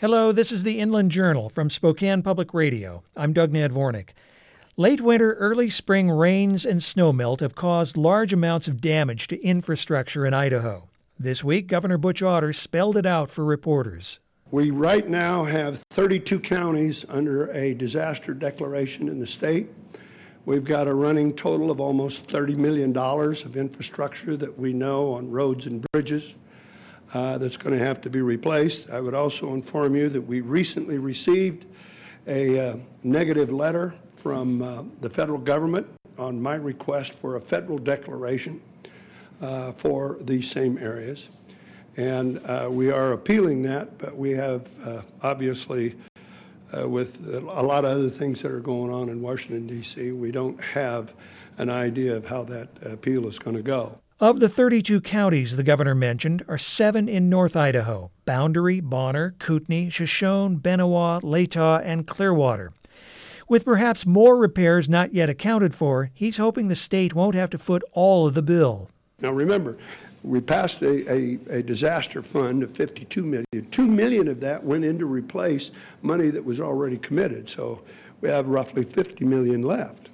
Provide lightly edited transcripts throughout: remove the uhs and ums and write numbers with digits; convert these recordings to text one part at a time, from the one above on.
Hello, this is the Inland Journal from Spokane Public Radio. I'm Doug Nadvornik. Late winter, early spring rains and snowmelt have caused large amounts of damage to infrastructure in Idaho. This week, Governor Butch Otter spelled it out for reporters. We right now have 32 counties under a disaster declaration in the state. We've got a running total of almost $30 million of infrastructure that we know on roads and bridges that's going to have to be replaced. I would also inform you that we recently received a negative letter from the federal government on my request for a federal declaration for these same areas. And we are appealing that, but we have obviously, with a lot of other things that are going on in Washington, D.C., we don't have an idea of how that appeal is going to go. Of the 32 counties the governor mentioned are 7 in North Idaho: Boundary, Bonner, Kootenai, Shoshone, Benewah, Latah, and Clearwater. With perhaps more repairs not yet accounted for, he's hoping the state won't have to foot all of the bill. Now remember, we passed a disaster fund of $52 million. $2 million of that went in to replace money that was already committed. So we have roughly $50 million left.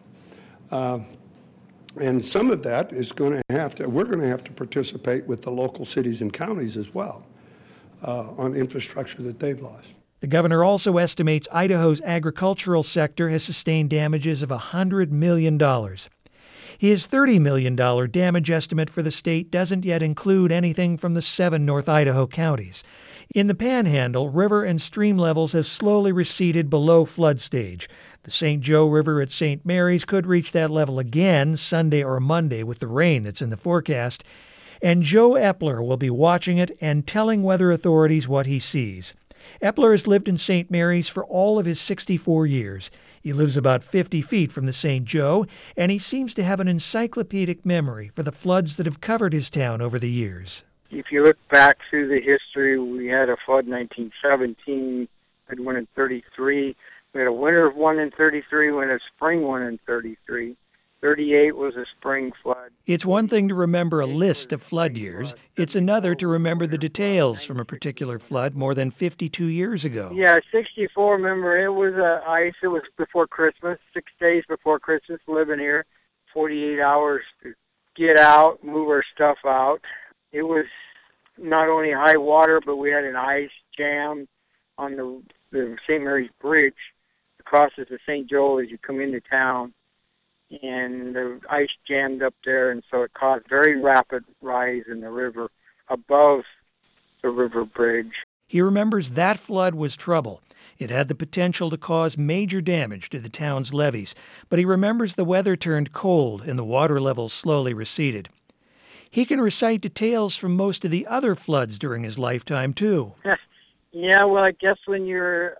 And some of that is we're going to have to participate with the local cities and counties as well on infrastructure that they've lost. The governor also estimates Idaho's agricultural sector has sustained damages of $100 million. His $30 million damage estimate for the state doesn't yet include anything from the 7 North Idaho counties. In the Panhandle, river and stream levels have slowly receded below flood stage. The St. Joe River at St. Mary's could reach that level again Sunday or Monday with the rain that's in the forecast. And Joe Epler will be watching it and telling weather authorities what he sees. Epler has lived in St. Mary's for all of his 64 years. He lives about 50 feet from the St. Joe, and he seems to have an encyclopedic memory for the floods that have covered his town over the years. If you look back through the history, we had a flood in 1917, we had one in 33, we had a winter of one in 33, we had a spring one in 33. 38 was a spring flood. It's one thing to remember a list of flood years. It's another to remember the details from a particular flood more than 52 years ago. Yeah, 64, remember, it was ice. It was before Christmas, 6 days before Christmas, living here. 48 hours to get out, move our stuff out. It was not only high water, but we had an ice jam on the St. Mary's Bridge. It crosses the St. Joe as you come into town. And the ice jammed up there, and so it caused very rapid rise in the river above the river bridge. He remembers that flood was trouble. It had the potential to cause major damage to the town's levees, but he remembers the weather turned cold and the water levels slowly receded. He can recite details from most of the other floods during his lifetime, too. Yeah, well, I guess when you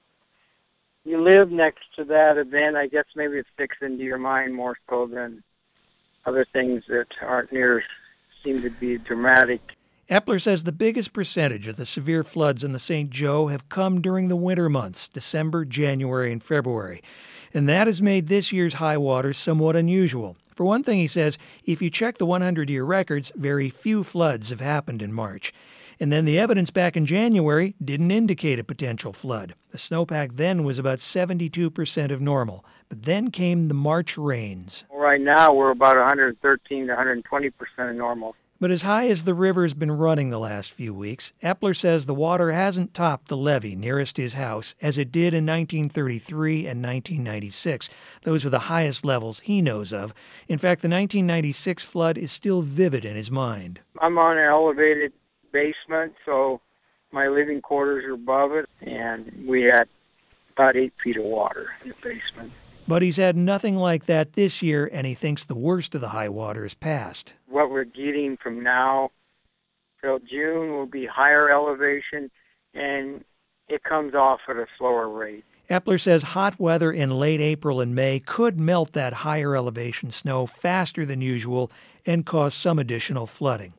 live next to that event, I guess maybe it sticks into your mind more so than other things that aren't near seem to be dramatic. Epler says the biggest percentage of the severe floods in the St. Joe have come during the winter months, December, January, and February. And that has made this year's high waters somewhat unusual. For one thing, he says, if you check the 100-year records, very few floods have happened in March. And then the evidence back in January didn't indicate a potential flood. The snowpack then was about 72% of normal. But then came the March rains. Right now, we're about 113 to 120% of normal. But as high as the river's been running the last few weeks, Epler says the water hasn't topped the levee nearest his house as it did in 1933 and 1996. Those are the highest levels he knows of. In fact, the 1996 flood is still vivid in his mind. I'm on an elevated basement, so my living quarters are above it, and we had about 8 feet of water in the basement. But he's had nothing like that this year, and he thinks the worst of the high water is past. What we're getting from now till June will be higher elevation, and it comes off at a slower rate. Epler says hot weather in late April and May could melt that higher elevation snow faster than usual and cause some additional flooding.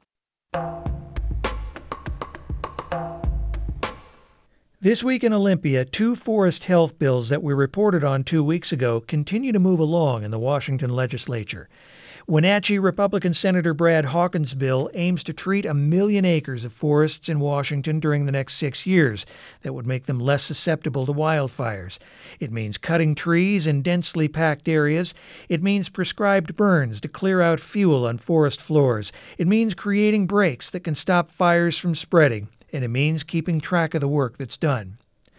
This week in Olympia, 2 forest health bills that we reported on 2 weeks ago continue to move along in the Washington legislature. Wenatchee Republican Senator Brad Hawkins' bill aims to treat 1 million acres of forests in Washington during the next 6 years. That would make them less susceptible to wildfires. It means cutting trees in densely packed areas. It means prescribed burns to clear out fuel on forest floors. It means creating breaks that can stop fires from spreading. And it means keeping track of the work that's done.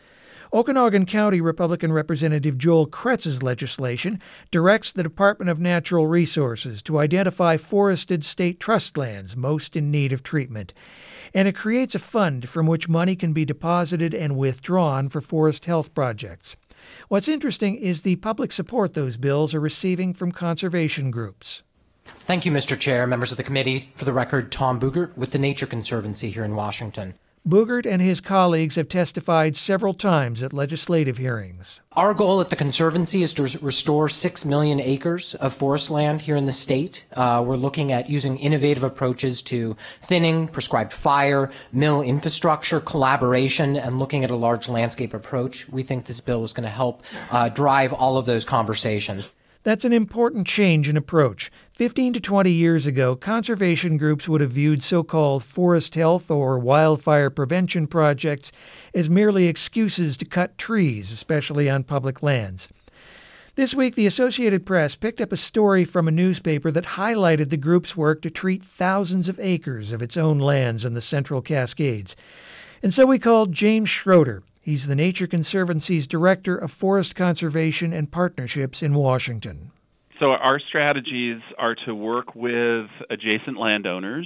Okanogan County Republican Representative Joel Kretz's legislation directs the Department of Natural Resources to identify forested state trust lands most in need of treatment. And it creates a fund from which money can be deposited and withdrawn for forest health projects. What's interesting is the public support those bills are receiving from conservation groups. Thank you, Mr. Chair, members of the committee. For the record, Tom Boogert with the Nature Conservancy here in Washington. Boogert and his colleagues have testified several times at legislative hearings. Our goal at the Conservancy is to restore 6 million acres of forest land here in the state. We're looking at using innovative approaches to thinning, prescribed fire, mill infrastructure, collaboration, and looking at a large landscape approach. We think this bill is going to help drive all of those conversations. That's an important change in approach. 15 to 20 years ago, conservation groups would have viewed so-called forest health or wildfire prevention projects as merely excuses to cut trees, especially on public lands. This week, the Associated Press picked up a story from a newspaper that highlighted the group's work to treat thousands of acres of its own lands in the Central Cascades. And so we called James Schroeder. He's the Nature Conservancy's Director of Forest Conservation and Partnerships in Washington. So our strategies are to work with adjacent landowners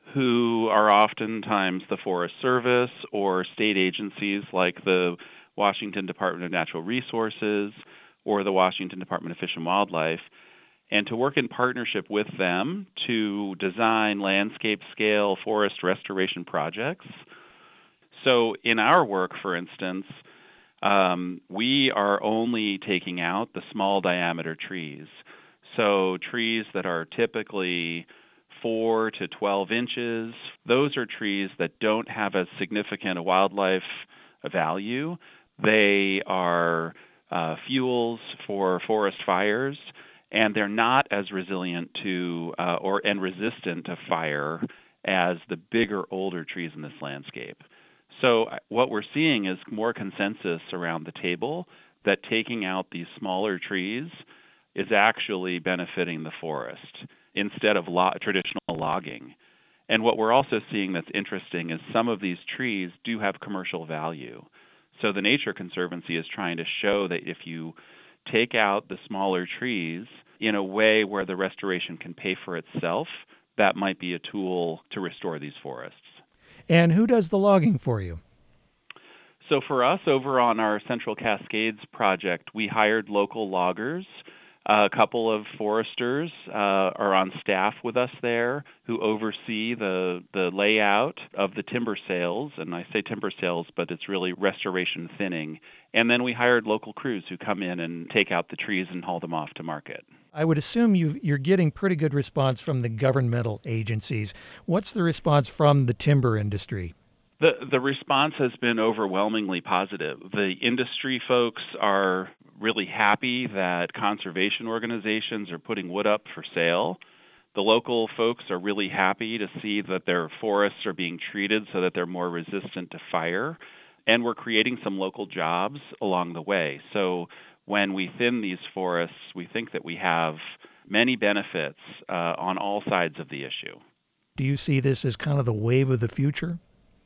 who are oftentimes the Forest Service or state agencies like the Washington Department of Natural Resources or the Washington Department of Fish and Wildlife, and to work in partnership with them to design landscape-scale forest restoration projects. So in our work, for instance, we are only taking out the small diameter trees. So trees that are typically 4 to 12 inches, those are trees that don't have as significant a wildlife value. They are fuels for forest fires, and they're not as resilient to and resistant to fire as the bigger, older trees in this landscape. So what we're seeing is more consensus around the table that taking out these smaller trees is actually benefiting the forest instead of traditional logging. And what we're also seeing that's interesting is some of these trees do have commercial value. So the Nature Conservancy is trying to show that if you take out the smaller trees in a way where the restoration can pay for itself, that might be a tool to restore these forests. And who does the logging for you? So for us, over on our Central Cascades project, we hired local loggers. A couple of foresters are on staff with us there who oversee the layout of the timber sales. And I say timber sales, but it's really restoration thinning. And then we hired local crews who come in and take out the trees and haul them off to market. I would assume you're getting pretty good response from the governmental agencies. What's the response from the timber industry? The response has been overwhelmingly positive. The industry folks are really happy that conservation organizations are putting wood up for sale. The local folks are really happy to see that their forests are being treated so that they're more resistant to fire. And we're creating some local jobs along the way. So when we thin these forests, we think that we have many benefits on all sides of the issue. Do you see this as kind of the wave of the future?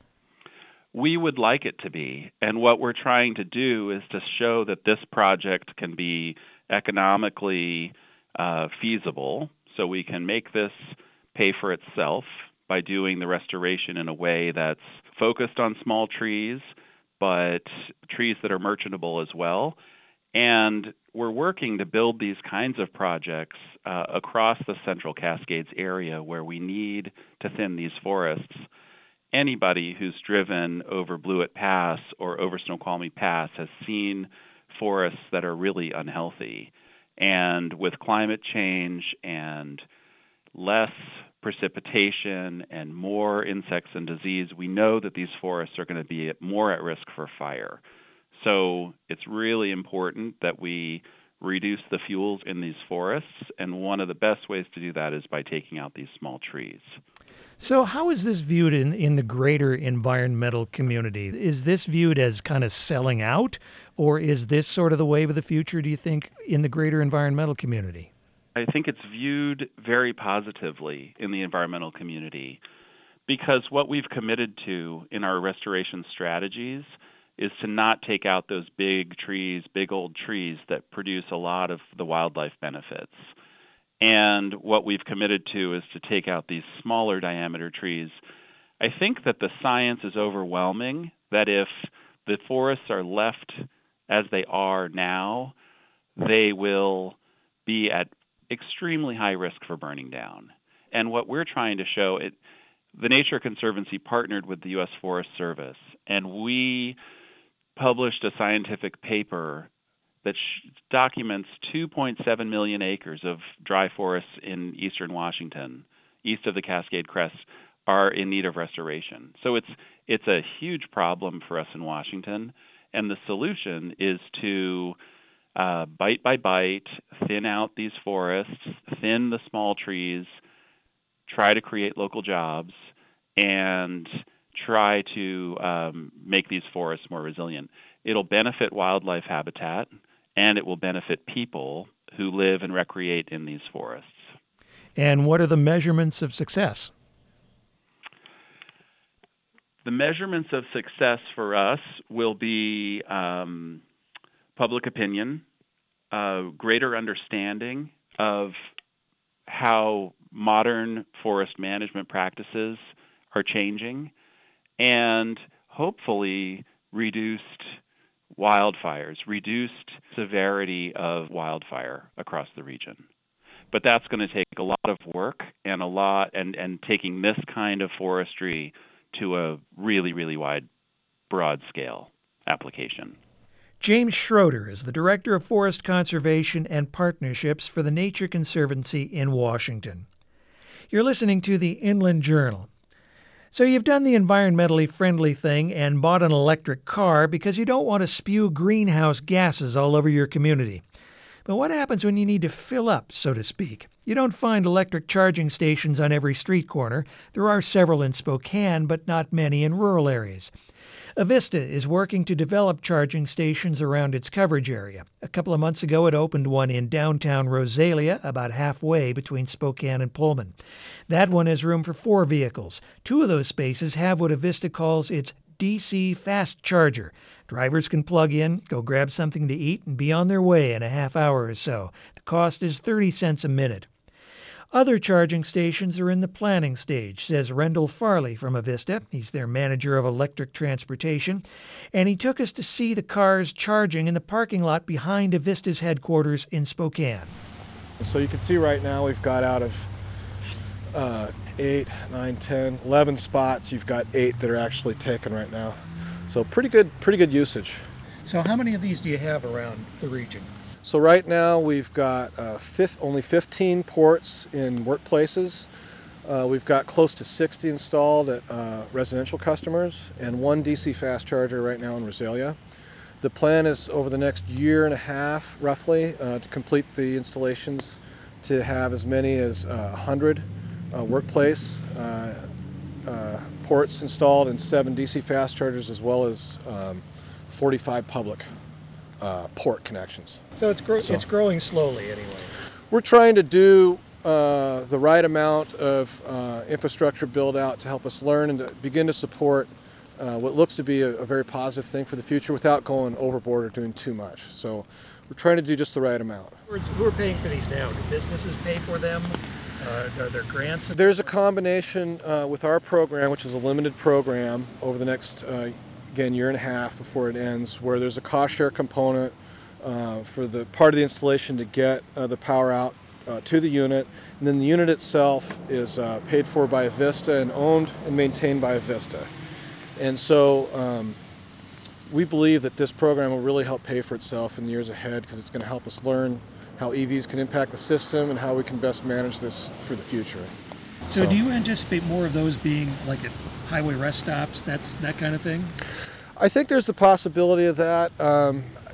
We would like it to be. And what we're trying to do is to show that this project can be economically feasible, so we can make this pay for itself by doing the restoration in a way that's focused on small trees, but trees that are merchantable as well. And we're working to build these kinds of projects across the Central Cascades area where we need to thin these forests. Anybody who's driven over Blewett Pass or over Snoqualmie Pass has seen forests that are really unhealthy. And with climate change and less precipitation and more insects and disease, we know that these forests are going to be more at risk for fire. So it's really important that we reduce the fuels in these forests, and one of the best ways to do that is by taking out these small trees. So how is this viewed in the greater environmental community? Is this viewed as kind of selling out, or is this sort of the wave of the future, do you think, in the greater environmental community? I think it's viewed very positively in the environmental community because what we've committed to in our restoration strategies is to not take out those big trees, big old trees that produce a lot of the wildlife benefits. And what we've committed to is to take out these smaller diameter trees. I think that the science is overwhelming, that if the forests are left as they are now, they will be at extremely high risk for burning down. And what we're trying to show, the Nature Conservancy partnered with the U.S. Forest Service, and we published a scientific paper that documents 2.7 million acres of dry forests in eastern Washington, east of the Cascade Crest, are in need of restoration. So it's a huge problem for us in Washington, and the solution is to bite by bite, thin out these forests, thin the small trees, try to create local jobs, and try to make these forests more resilient. It'll benefit wildlife habitat, and it will benefit people who live and recreate in these forests. And what are the measurements of success? The measurements of success for us will be public opinion, greater understanding of how modern forest management practices are changing, and hopefully reduced wildfires, reduced severity of wildfire across the region. But that's going to take a lot of work and and taking this kind of forestry to a really, really wide, broad scale application. James Schroeder is the Director of Forest Conservation and Partnerships for the Nature Conservancy in Washington. You're listening to the Inland Journal. So you've done the environmentally friendly thing and bought an electric car because you don't want to spew greenhouse gases all over your community. But what happens when you need to fill up, so to speak? You don't find electric charging stations on every street corner. There are several in Spokane, but not many in rural areas. Avista is working to develop charging stations around its coverage area. A couple of months ago, it opened one in downtown Rosalia, about halfway between Spokane and Pullman. That one has room for 4 vehicles. 2 of those spaces have what Avista calls its DC fast charger. Drivers can plug in, go grab something to eat, and be on their way in a half hour or so. The cost is 30 cents a minute. Other charging stations are in the planning stage, says Rendell Farley from Avista. He's their manager of electric transportation. And he took us to see the cars charging in the parking lot behind Avista's headquarters in Spokane. So you can see right now we've got out of 8, 9, 10, 11 spots. You've got 8 that are actually taken right now. So pretty good usage. So how many of these do you have around the region? So right now we've got only 15 ports in workplaces. We've got close to 60 installed at residential customers and 1 DC fast charger right now in Rosalia. The plan is over the next year and a half, roughly, to complete the installations to have as many as 100 workplace ports installed and 7 DC fast chargers, as well as 45 public port connections. So it's growing slowly anyway. We're trying to do the right amount of infrastructure build out to help us learn and to begin to support what looks to be a very positive thing for the future without going overboard or doing too much. So we're trying to do just the right amount. Who are paying for these now? Do businesses pay for them? Are there grants? There's a combination with our program, which is a limited program over the next again, year and a half before it ends, where there's a cost share component for the part of the installation to get the power out to the unit, and then the unit itself is paid for by Avista and owned and maintained by Avista. And so we believe that this program will really help pay for itself in the years ahead, because it's going to help us learn how EVs can impact the system and how we can best manage this for the future. So do you anticipate more of those being like at highway rest stops, that kind of thing? I think there's the possibility of that.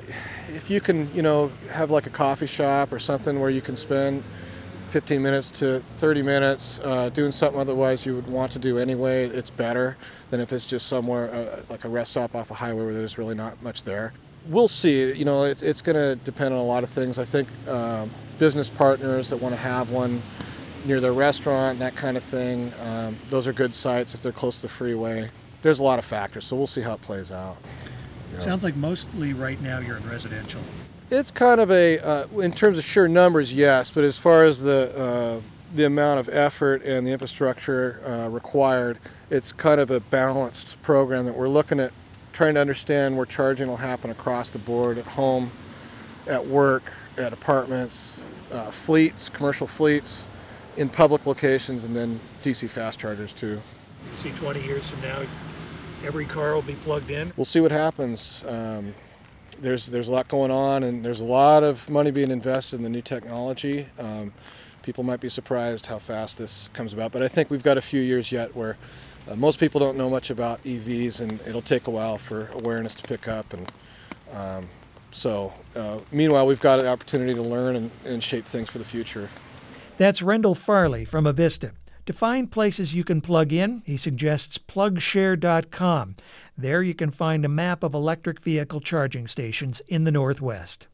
if you can, have like a coffee shop or something where you can spend 15 minutes to 30 minutes doing something otherwise you would want to do anyway, it's better than if it's just somewhere like a rest stop off a highway where there's really not much there. We'll see. It's going to depend on a lot of things. I think business partners that want to have one near their restaurant, that kind of thing, those are good sites if they're close to the freeway. There's a lot of factors, so we'll see how it plays out. Sounds like mostly right now you're in residential. It's kind of in terms of sheer numbers, yes, but as far as the amount of effort and the infrastructure required, it's kind of a balanced program that we're looking at, trying to understand where charging will happen across the board, at home, at work, at apartments, fleets, commercial fleets, in public locations, and then DC fast chargers too. You see 20 years from now, every car will be plugged in? We'll see what happens. There's a lot going on, and there's a lot of money being invested in the new technology. People might be surprised how fast this comes about, but I think we've got a few years yet where most people don't know much about EVs, and it'll take a while for awareness to pick up. And meanwhile, we've got an opportunity to learn and shape things for the future. That's Rendell Farley from Avista. To find places you can plug in, he suggests plugshare.com. There you can find a map of electric vehicle charging stations in the Northwest.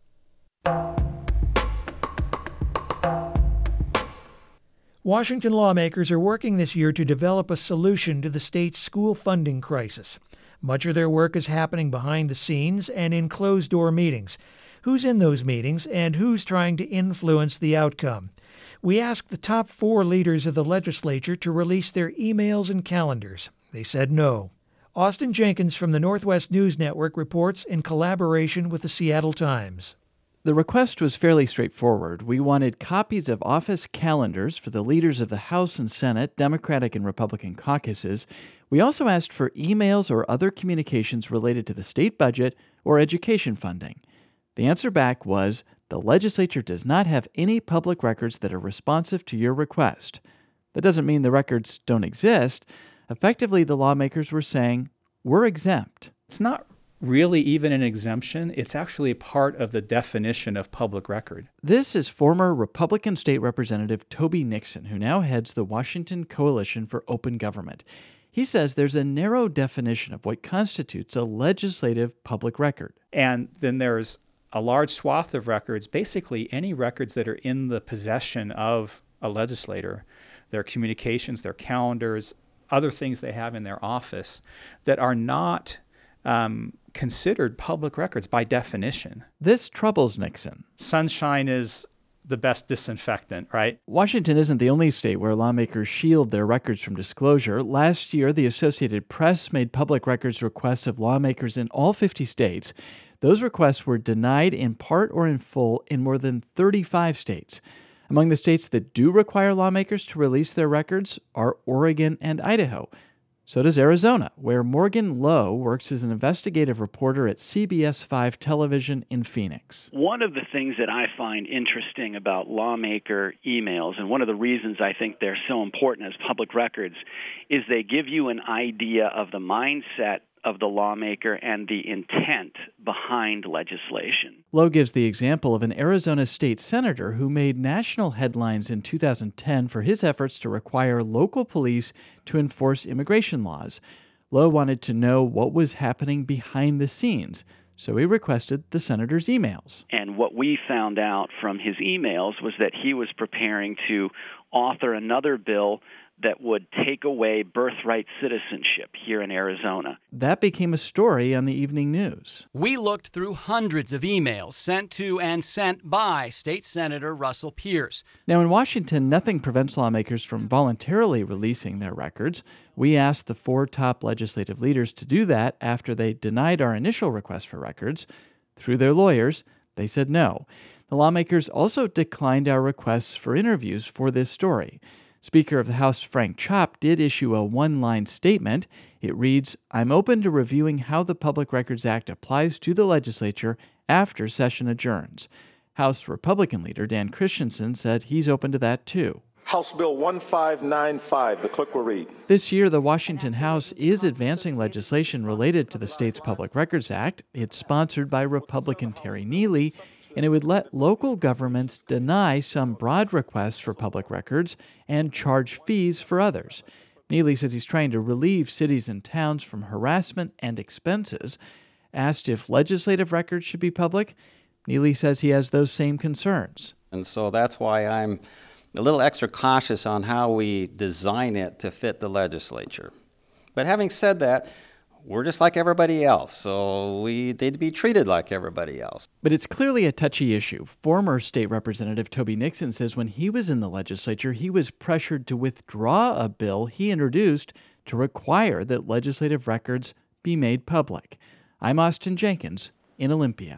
Washington lawmakers are working this year to develop a solution to the state's school funding crisis. Much of their work is happening behind the scenes and in closed-door meetings. Who's in those meetings and who's trying to influence the outcome? We asked the top 4 leaders of the legislature to release their emails and calendars. They said no. Austin Jenkins from the Northwest News Network reports in collaboration with the Seattle Times. The request was fairly straightforward. We wanted copies of office calendars for the leaders of the House and Senate, Democratic and Republican caucuses. We also asked for emails or other communications related to the state budget or education funding. The answer back was, the legislature does not have any public records that are responsive to your request. That doesn't mean the records don't exist. Effectively, the lawmakers were saying, we're exempt. It's not really even an exemption. It's actually part of the definition of public record. This is former Republican State Representative Toby Nixon, who now heads the Washington Coalition for Open Government. He says there's a narrow definition of what constitutes a legislative public record. And then there's a large swath of records, basically any records that are in the possession of a legislator, their communications, their calendars, other things they have in their office that are not considered public records by definition. This troubles Nixon. Sunshine is the best disinfectant, right? Washington isn't the only state where lawmakers shield their records from disclosure. Last year, the Associated Press made public records requests of lawmakers in all 50 states. Those requests were denied in part or in full in more than 35 states. Among the states that do require lawmakers to release their records are Oregon and Idaho. So does Arizona, where Morgan Lowe works as an investigative reporter at CBS 5 Television in Phoenix. One of the things that I find interesting about lawmaker emails, and one of the reasons I think they're so important as public records, is they give you an idea of the mindset of the lawmaker and the intent behind legislation. Lowe gives the example of an Arizona state senator who made national headlines in 2010 for his efforts to require local police to enforce immigration laws. Lowe wanted to know what was happening behind the scenes, so he requested the senator's emails. And what we found out from his emails was that he was preparing to author another bill that would take away birthright citizenship here in Arizona. That became a story on the evening news. We looked through hundreds of emails sent to and sent by State Senator Russell Pierce. Now, in Washington, nothing prevents lawmakers from voluntarily releasing their records. We asked the 4 top legislative leaders to do that after they denied our initial request for records. Through their lawyers, they said no. The lawmakers also declined our requests for interviews for this story. Speaker of the House Frank Chopp did issue a one-line statement. It reads, "I'm open to reviewing how the Public Records Act applies to the legislature after session adjourns." House Republican leader Dan Christensen said he's open to that too. House Bill 1595. The clerk will read. This year, the Washington House is advancing legislation related to the state's Public Records Act. It's sponsored by Republican Terry Neely, and it would let local governments deny some broad requests for public records and charge fees for others. Neely says he's trying to relieve cities and towns from harassment and expenses. Asked if legislative records should be public, Neely says he has those same concerns. And so that's why I'm a little extra cautious on how we design it to fit the legislature. But having said that, we're just like everybody else, so we need to be treated like everybody else. But it's clearly a touchy issue. Former State Representative Toby Nixon says when he was in the legislature, he was pressured to withdraw a bill he introduced to require that legislative records be made public. I'm Austin Jenkins in Olympia.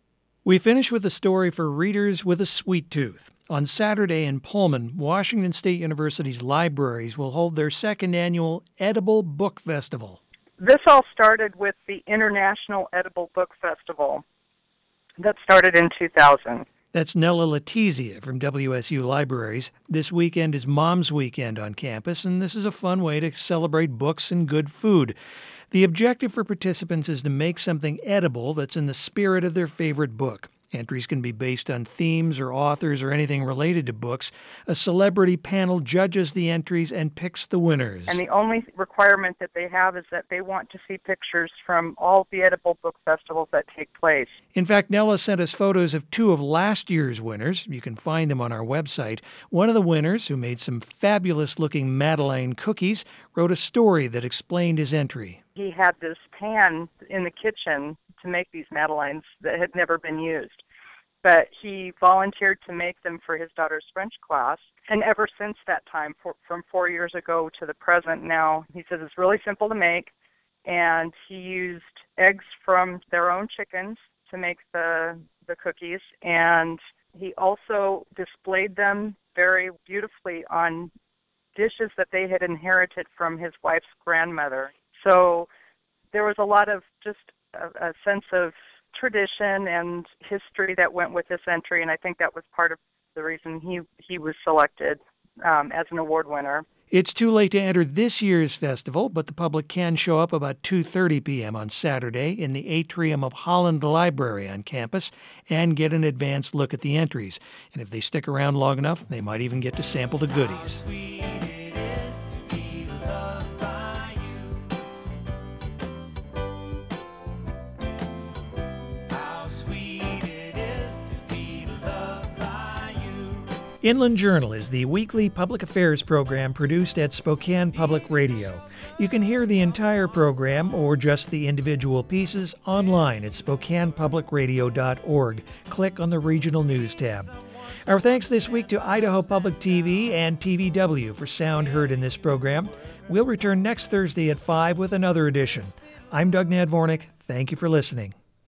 We finish with a story for readers with a sweet tooth. On Saturday in Pullman, Washington State University's libraries will hold their second annual Edible Book Festival. This all started with the International Edible Book Festival that started in 2000. That's Nella Letizia from WSU Libraries. This weekend is Mom's Weekend on campus, and this is a fun way to celebrate books and good food. The objective for participants is to make something edible that's in the spirit of their favorite book. Entries can be based on themes or authors or anything related to books. A celebrity panel judges the entries and picks the winners. And the only requirement that they have is that they want to see pictures from all the edible book festivals that take place. In fact, Nella sent us photos of two of last year's winners. You can find them on our website. One of the winners, who made some fabulous-looking Madeleine cookies, wrote a story that explained his entry. He had this pan in the kitchen to make these Madeleines that had never been used. But he volunteered to make them for his daughter's French class. And ever since that time, from 4 years ago to the present now, he says it's really simple to make. And he used eggs from their own chickens to make the cookies. And he also displayed them very beautifully on dishes that they had inherited from his wife's grandmother. So there was a lot of just a sense of tradition and history that went with this entry, and I think that was part of the reason he was selected as an award winner. It's too late to enter this year's festival, but the public can show up about 2:30 p.m. on Saturday in the atrium of Holland Library on campus and get an advanced look at the entries. And if they stick around long enough, they might even get to sample the goodies. Inland Journal is the weekly public affairs program produced at Spokane Public Radio. You can hear the entire program or just the individual pieces online at SpokanePublicRadio.org. Click on the Regional News tab. Our thanks this week to Idaho Public TV and TVW for sound heard in this program. We'll return next Thursday at 5 with another edition. I'm Doug Nadvornik. Thank you for listening.